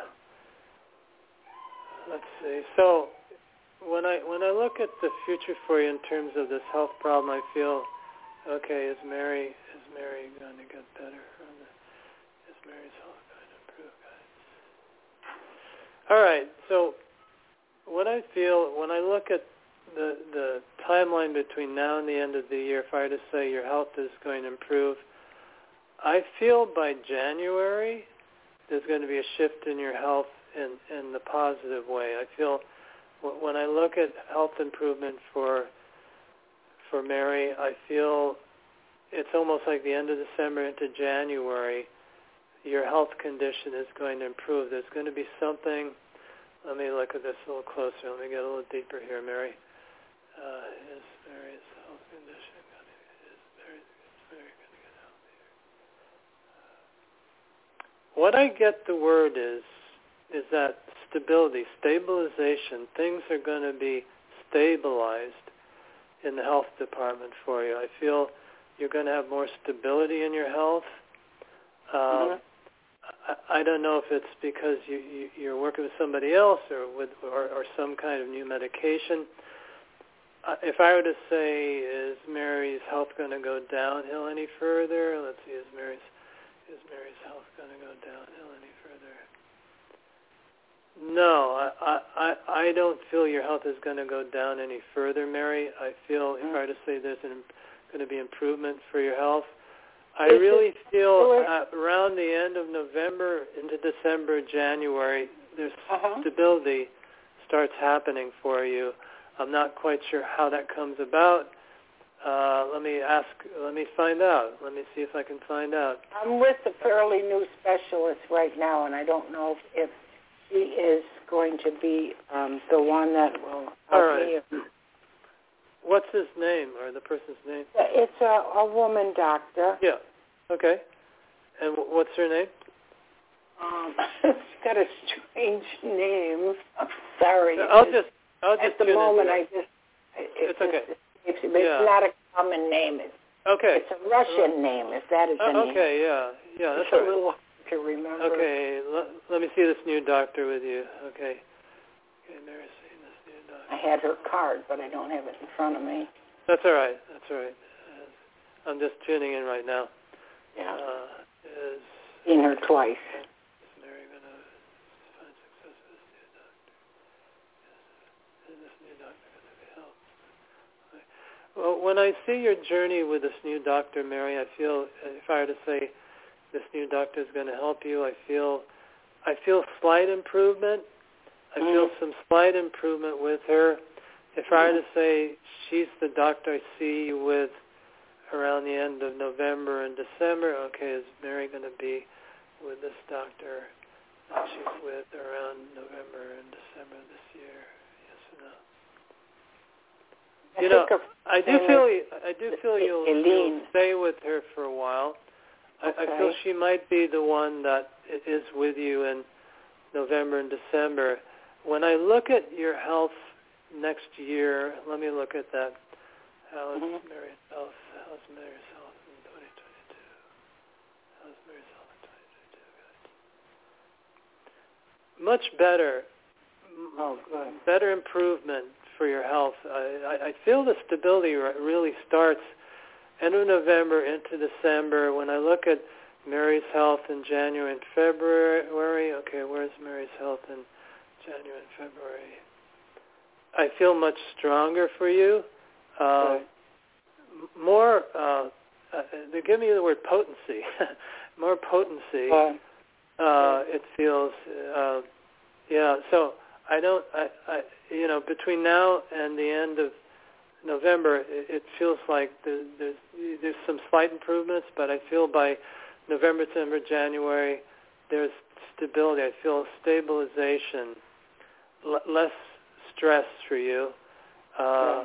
let's see. So when I when I look at the future for you in terms of this health problem, I feel, okay, is Mary is Mary going to get better? Is Mary's health going to improve, guys? All right. So what I feel when I look at the the timeline between now and the end of the year, if I were to say your health is going to improve, I feel by January there's going to be a shift in your health in, in the positive way. I feel w- when I look at health improvement for for Mary, I feel it's almost like the end of December into January, your health condition is going to improve. There's going to be something. Let me look at this a little closer. Let me get a little deeper here, Mary. Uh, is Mary's health condition going to, is Mary, is Mary going to get healthier? What I get the word is, is that stability, stabilization, things are going to be stabilized in the health department for you. I feel you're going to have more stability in your health. Um, Mm-hmm. I, I don't know if it's because you, you, you're working with somebody else or with or, or some kind of new medication. Uh, if I were to say, is Mary's health going to go downhill any further? Let's see, is Mary's is Mary's health going to go downhill any further? No, I, I, I don't feel your health is going to go down any further, Mary. I feel if I were to say there's an, going to be improvement for your health, I really feel uh, around the end of November into December, January, there's Uh-huh. stability starts happening for you. I'm not quite sure how that comes about. Uh, let me ask, let me find out. Let me see if I can find out. I'm with a fairly new specialist right now, and I don't know if, if she is going to be um, the one that will help All right. me. What's his name or the person's name? It's a, a woman doctor. Yeah. Okay. And w- what's her name? Um, it's got a strange name. I'm sorry. I'll It's- just, I'll just At the tune into moment, it. I just... It, It's okay. It's, it's, it's Yeah. not a common name. It's, Okay. it's a Russian name, if that is the Uh, name. okay. Yeah. Yeah. That's It's all a right. little hard to remember. Okay, let, let me see this new doctor with you. Okay. Okay, Mary, see this new doctor. I had her card, but I don't have it in front of me. That's all right. That's all right. Uh, I'm just tuning in right now. Yeah. Uh, is, Seen her twice. is Mary going to find success with this new doctor? Is, is this new doctor going to be helped? Okay. Well, when I see your journey with this new doctor, Mary, I feel, if I were to say this new doctor is going to help you, I feel, I feel slight improvement. I Mm. feel some slight improvement with her. If I were to say she's the doctor I see you with around the end of November and December. Okay, is Mary going to be with this doctor that she's with around November and December this year? Yes or no? I you know, think I do feel I do feel you'll, you'll stay with her for a while. I, okay. I feel she might be the one that is with you in November and December. When I look at your health next year, let me look at that. How is mm-hmm. Mary's health? How's Mary's health in twenty twenty-two? How's Mary's health in twenty twenty-two? Good. Much better. Oh, good. Better improvement for your health. I, I, I feel the stability really starts end of November into December. When I look at Mary's health in January and February, okay, where's Mary's health in January and February? I feel much stronger for you. Uh, more, uh, uh, they give me the word potency. More potency. Uh, uh, it feels, uh, yeah. So I don't, I, I, you know, between now and the end of November, it, it feels like the, there's there's some slight improvements, but I feel by November, December, January, there's stability. I feel stabilization, L- less stress for you, uh, yeah.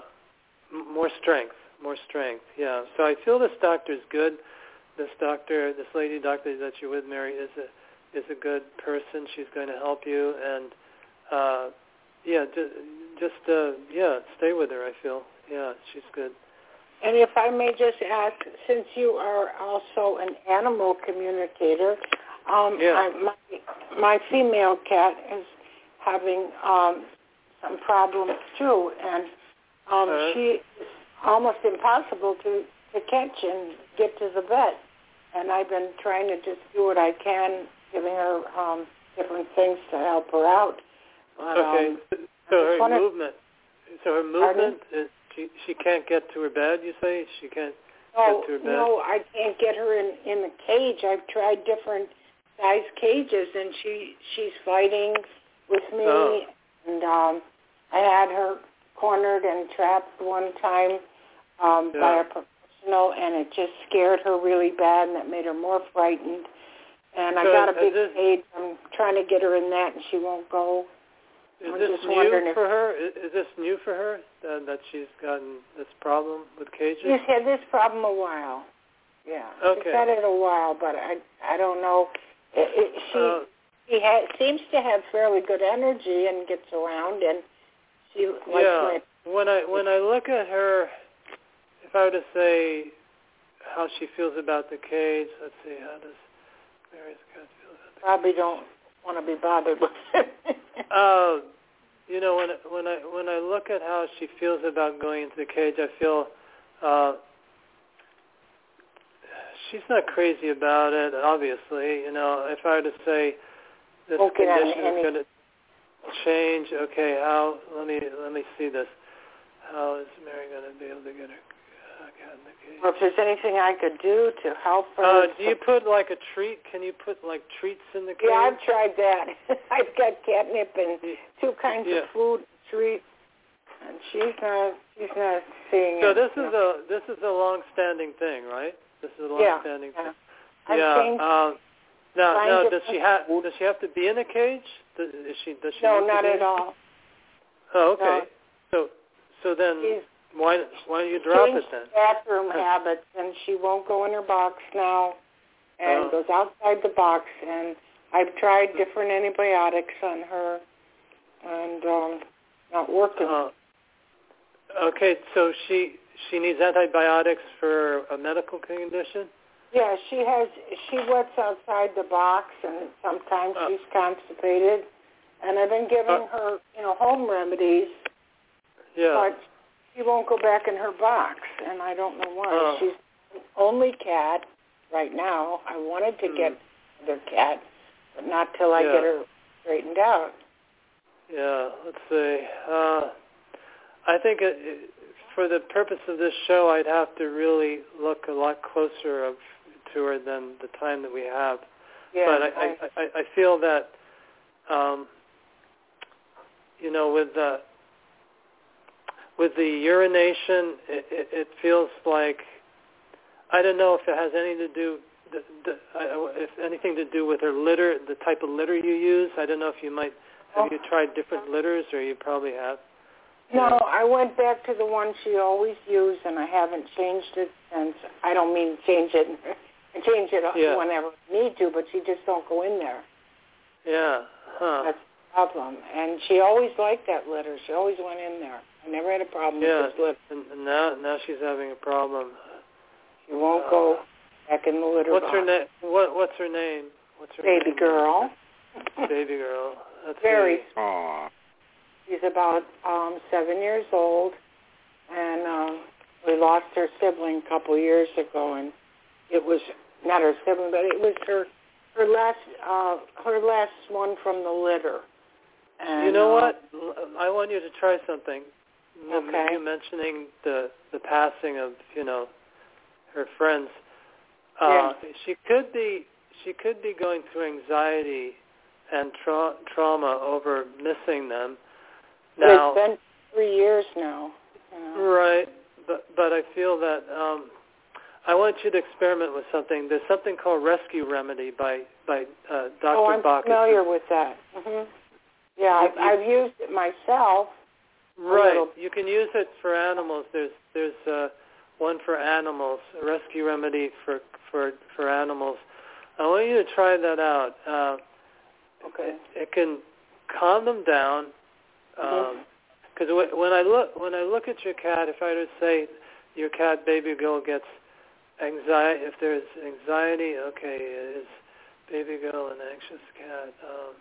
m- more strength, more strength. Yeah. So I feel this doctor is good. This doctor, this lady doctor that you're with, Mary, is a is a good person. She's going to help you, and uh, yeah, just, just uh, yeah, stay with her. I feel, yeah, she's good. And if I may just ask, since you are also an animal communicator, um, yeah. I, my my female cat is having um, some problems too, and um, uh-huh. she is almost impossible to, to catch and get to the vet. And I've been trying to just do what I can, giving her um, different things to help her out. But, okay, um, so her wanted, movement, so her movement, is, she she can't get to her bed. You say she can't no, get to her bed. No, I can't get her in, in the cage. I've tried different size cages, and she she's fighting with me. Oh. And um, I had her cornered and trapped one time um, yeah. by a professional, and it just scared her really bad, and it made her more frightened. And so I got a big this, cage. I'm trying to get her in that, and she won't go. Is I'm this just new wondering for if, her? Is, is this new for her uh, that she's gotten this problem with cages? She's had this problem a while. Yeah, okay. she's had it a while, but I I don't know. It, it, she uh, she ha- seems to have fairly good energy and gets around, and she likes yeah. my. When I when I look at her, if I were to say how she feels about the cage, let's see, how does Mary's cat feel about the Probably cage? don't want to be bothered with it. uh, you know, when when I when I look at how she feels about going into the cage, I feel uh, she's not crazy about it. Obviously, you know, if I were to say this okay, condition any, is going to change, okay, how? Let me let me see this. How is Mary going to be able to get her uh, cat in the cage? Well, if there's anything I could do to help her. Uh, do you put like a treat? Can you put like treats in the cage? Yeah, I've tried that. I've got catnip and two kinds yeah. of food, treats, and she's not. She's not seeing so it. So this is a this is a long-standing thing, right? This is a long-standing yeah, thing. yeah. Yeah. Um, now, now, does she have food. does she have to be in a cage? Does, is she does she? No, need not to be at all. Oh, okay. No. So so then. She's, Why, why don't you drop changed it then? Bathroom habits, and she won't go in her box now, and oh. goes outside the box. And I've tried different antibiotics on her, and um, not working. Uh, okay, so she she needs antibiotics for a medical condition? Yeah, she has. She wets outside the box, and sometimes uh, she's constipated. And I've been giving uh, her, you know, home remedies. Yeah. But she won't go back in her box, and I don't know why. Oh. She's the only cat right now. I wanted to mm. get another cat, but not till I yeah. get her straightened out. Yeah, let's see. Uh, I think it, it, for the purpose of this show, I'd have to really look a lot closer of, to her than the time that we have. Yeah, but I, I, I, I feel that, um, you know, with the with the urination, it, it, it feels like I don't know if it has anything to do, the, the, uh, if anything to do with her litter, the type of litter you use. I don't know if you might, have oh. you tried different litters, or you probably have? No, yeah. I went back to the one she always used, and I haven't changed it since. I don't mean change it, change it yeah. whenever I need to, but she just don't go in there. Yeah, huh. That's the problem. And she always liked that litter. She always went in there. I never had a problem yeah. with this litter. And now, now she's having a problem. She won't uh, go back in the litter what's box. Her na- what, what's her name? What's her Baby name? girl. Baby girl. That's very. Aww. She's about um, seven years old, and uh, we lost her sibling a couple years ago, and it was not her sibling, but it was her her last uh, her last one from the litter. And, you know uh, what? I want you to try something. Okay. You mentioning the the passing of you know her friends. Uh, yeah. She could be she could be going through anxiety and tra- trauma over missing them. Now, it's been three years now. You know. Right, but but I feel that um, I want you to experiment with something. There's something called Rescue Remedy by by uh, Doctor Oh, I'm Bacchus. familiar with that. Mm-hmm. Yeah, I've, you, I've used it myself. Right, you can use it for animals. There's there's uh, one for animals, a Rescue Remedy for for for animals. I want you to try that out. Uh, okay. It, it can calm them down. Because um, when I look when I look at your cat, if I were to say your cat Baby Girl gets anxiety, if there's anxiety, okay, is Baby Girl an anxious cat? Um,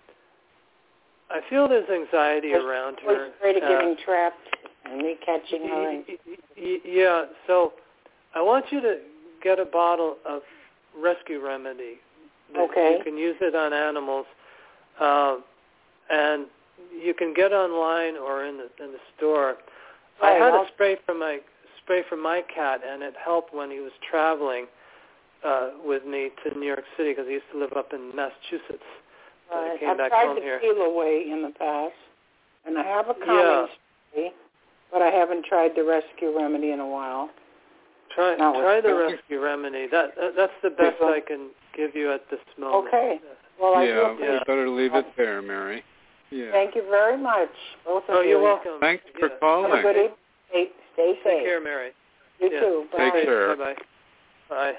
I feel there's anxiety I was, around I was her. afraid of uh, getting trapped and me catching her. And... Yeah, so I want you to get a bottle of Rescue Remedy. Okay. You can use it on animals, uh, and you can get online or in the in the store. Right, I had I'll... a spray for my spray for my cat, and it helped when he was traveling uh, with me to New York City because he used to live up in Massachusetts. Right. I came I've back tried home the here. Peel Away in the past, and I have a calming Yeah. spray, but I haven't tried the Rescue Remedy in a while. Try Not try the with... Rescue Remedy. That uh, that's the best I can give you at this moment. Okay. Well, I yeah, do we better leave it there, Mary. Yeah. Thank you very much, both of oh, you. you're welcome. Thanks yeah. for calling. Have a good evening. Stay, stay safe. Take care, Mary. You yeah. too. Bye. Take care. Bye-bye. Bye.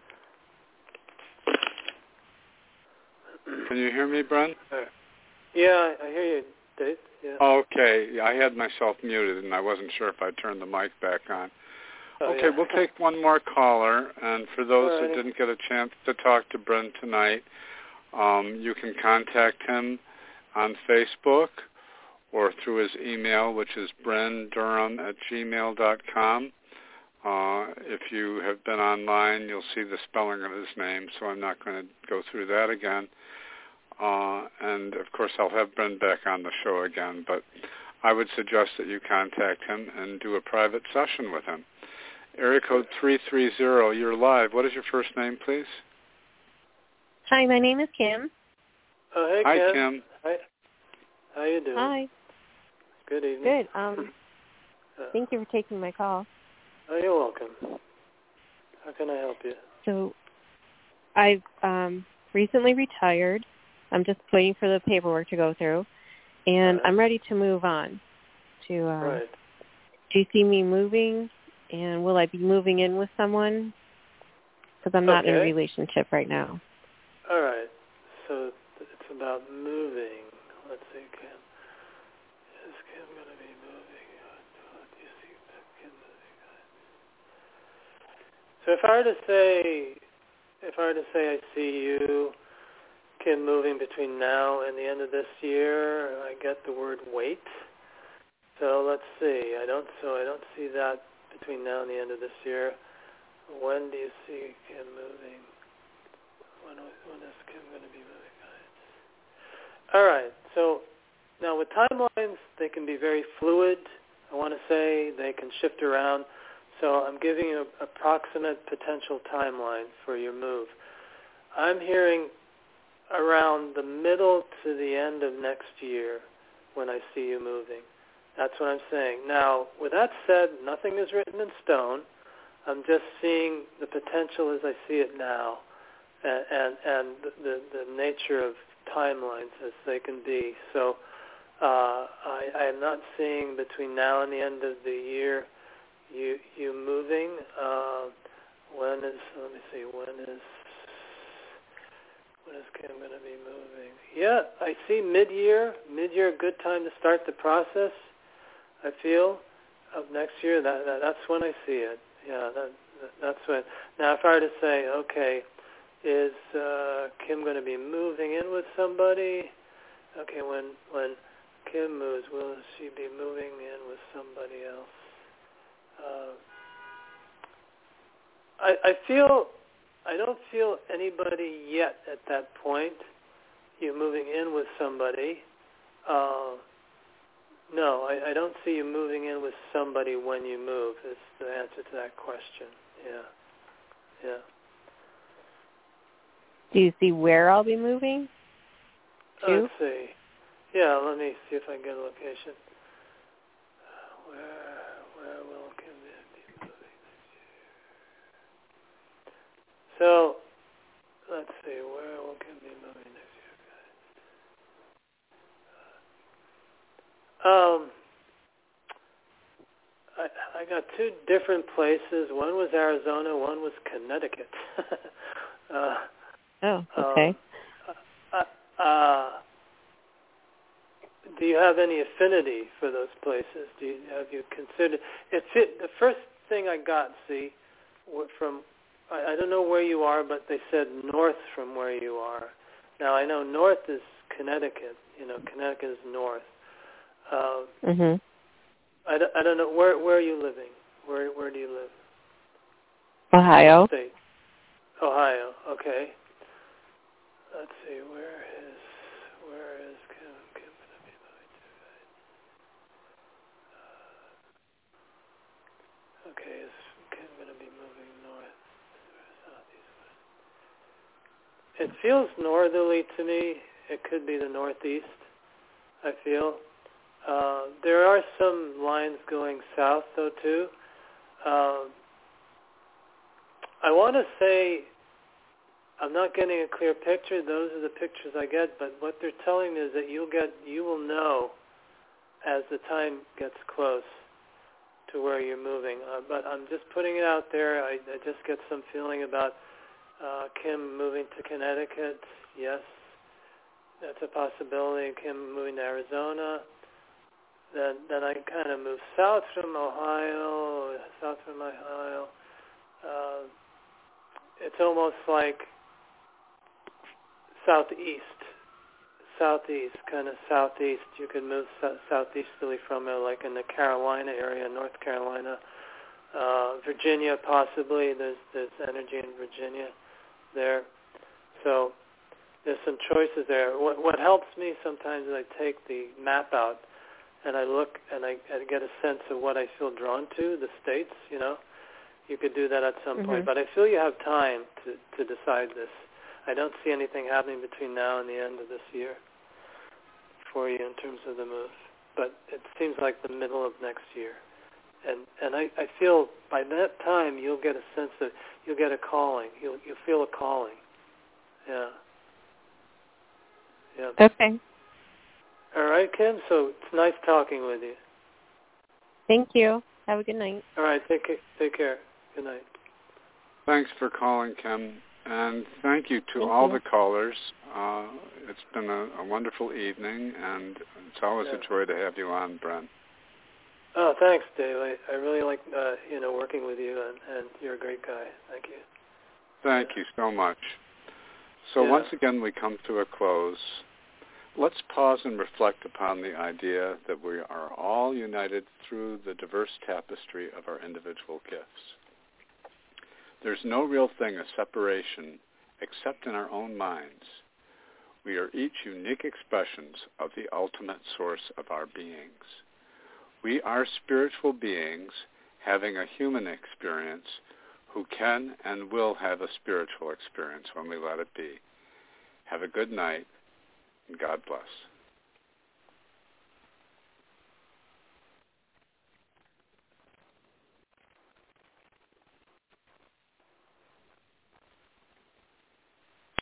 Can you hear me, Brent? Yeah, I hear you, Dave. Yeah. Okay. I had myself muted, and I wasn't sure if I'd turned the mic back on. Oh, okay, yeah. we'll take one more caller, and for those Alrighty. who didn't get a chance to talk to Brent tonight, um, you can contact him on Facebook or through his email, which is brendurham at gmail dot com. Uh, if you have been online, you'll see the spelling of his name, so I'm not going to go through that again. Uh, and, of course, I'll have Bren back on the show again, but I would suggest that you contact him and do a private session with him. Area code three three zero, you're live. What is your first name, please? Hi, my name is Kim. Oh, hey, Hi, Kim. Kim. Hi. How you doing? Hi. Good evening. Good. Um, uh, thank you for taking my call. Oh, you're welcome. How can I help you? So, I've um, recently retired. I'm just waiting for the paperwork to go through, and right. I'm ready to move on. To um, right. do you see me moving, and will I be moving in with someone? Because I'm not okay. in a relationship right now. All right. So it's about moving. Let's see, Kim. Is Kim going to be moving? Do you see Kim moving? So if I were to say, if I were to say I see you, Kim, moving between now and the end of this year, I get the word wait. So let's see. I don't. So I don't see that between now and the end of this year. When do you see Kim moving? When, when is Kim going to be moving? All right. So now with timelines, they can be very fluid. I want to say they can shift around. So I'm giving you an approximate potential timeline for your move. I'm hearing around the middle to the end of next year when I see you moving. That's what I'm saying. Now, with that said, nothing is written in stone. I'm just seeing the potential as I see it now, and and, and the, the nature of timelines as they can be. So uh, I, I am not seeing between now and the end of the year you you moving. Uh, when is, let me see, when is, when is Kim going to be moving? Yeah, I see mid-year, mid-year, a good time to start the process, I feel, of next year. That, that That's when I see it. Yeah, that, that that's when. Now, if I were to say, okay, is uh, Kim going to be moving in with somebody? Okay, when when Kim moves, will she be moving in with somebody else? Uh, I, I feel, I don't feel anybody yet at that point. You moving in with somebody. Uh, no, I, I don't see you moving in with somebody when you move. Is the answer to that question. Yeah, yeah. Do you see where I'll be moving to? Let's see. Yeah, let me see if I can get a location. Where, where will Kim be moving? So, let's see, where will Kim be moving next year, guys? Um, I, I got two different places. One was Arizona, one was Connecticut. uh, oh, okay. Uh, uh, uh, do you have any affinity for those places? Do you, have you considered? It's it, the first thing I got, see, from, I, I don't know where you are, but they said north from where you are. Now, I know north is Connecticut. You know, Connecticut is north. Uh, mm-hmm. I, don't, I don't know. Where where are you living? Where where do you live? Ohio. What state? Ohio. Okay. Let's see. Where is where is Kim, Kim gonna be moving to? Uh, okay. Is Kim gonna be moving north, southeast, west? It feels northerly to me. It could be the northeast. I feel. Uh, there are some lines going south, though, too. Uh, I want to say I'm not getting a clear picture. Those are the pictures I get, but what they're telling me is that you'll get, you will know as the time gets close to where you're moving. Uh, but I'm just putting it out there. I, I just get some feeling about uh, Kim moving to Connecticut. Yes, that's a possibility. Kim moving to Arizona. Then, then I kind of move south from Ohio, south from Ohio. Uh, it's almost like southeast, southeast, kind of southeast. You could move so- southeasterly from it, like in the Carolina area, North Carolina, uh, Virginia, possibly. There's there's energy in Virginia there, so there's some choices there. What what helps me sometimes is I take the map out. And I look and I, I get a sense of what I feel drawn to, the states, you know. You could do that at some mm-hmm. point. But I feel you have time to, to decide this. I don't see anything happening between now and the end of this year for you in terms of the move. But it seems like the middle of next year. And and I, I feel by that time you'll get a sense that you'll get a calling. You'll you'll feel a calling. Yeah. Yeah. Okay. All right, Kim. So it's nice talking with you. Thank you. Have a good night. All right. Take care. Take care. Good night. Thanks for calling, Kim, and thank you to thank all you. the callers. Uh, it's been a, a wonderful evening, and it's always yeah. a joy to have you on, Brent. Oh, thanks, Dave. I, I really like uh, you know working with you, and, and you're a great guy. Thank you. Thank yeah. you so much. So yeah. once again, we come to a close. Let's pause and reflect upon the idea that we are all united through the diverse tapestry of our individual gifts. There's no real thing as separation except in our own minds. We are each unique expressions of the ultimate source of our beings. We are spiritual beings having a human experience who can and will have a spiritual experience when we let it be. Have a good night. God bless.